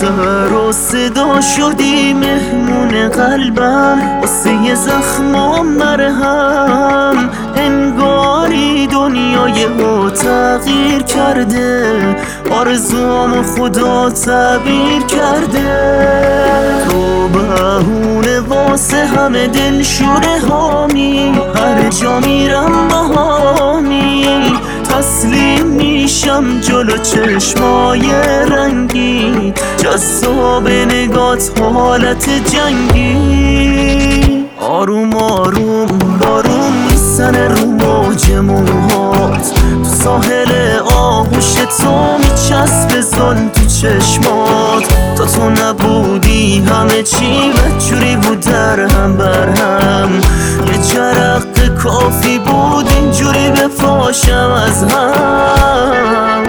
سر و صدا شدی مهمون قلبم، واسه زخمام مرهم. انگاری دنیای ها تغییر کرده، آرزوام خدا تعبیر کرده. تو بهونه واسه همه دلشوره هامی، هر جا میرم بهامی. تسلیم میشم جلو چشمای رنگی، جذاب نگات حالت جنگی. آروم آروم بارون میزنه رو موج موهات، تو ساحل آغوش تو میچسبه زل تو چشمات. تا تو نبودی همه چی بدجوری بود در هم بر هم، یه جرقه کافی بود اینجوری بپاشم از هم.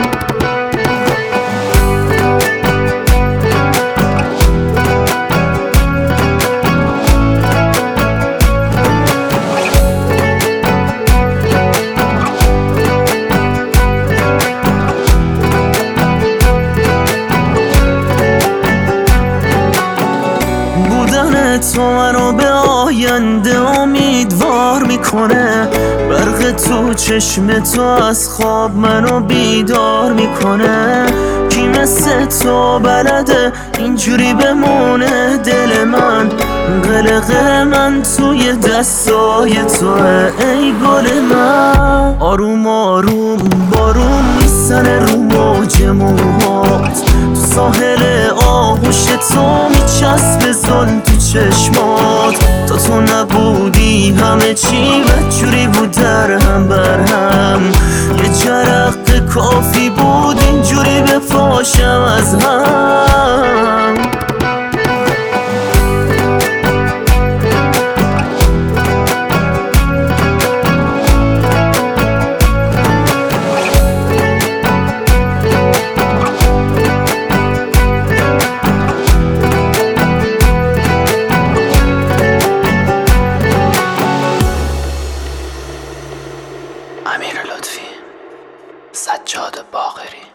تو منو به آینده امیدوار میکنه، برق تو چشم تو از خواب منو بیدار میکنه. کی مثل تو بلده اینجوری بمونه دل من، قلق من توی دستای توه ای گل من. آروم آروم بارون میزنه رو موج موهات، تو ساحل آغوش تو میچسبه زل تو چشمات. تا تو نبودی همه چی بدجوری بود در هم بر هم، یه جرقه کافی بود اینجوری بپاشم از هم. امیر لطفی، سجاد باقری.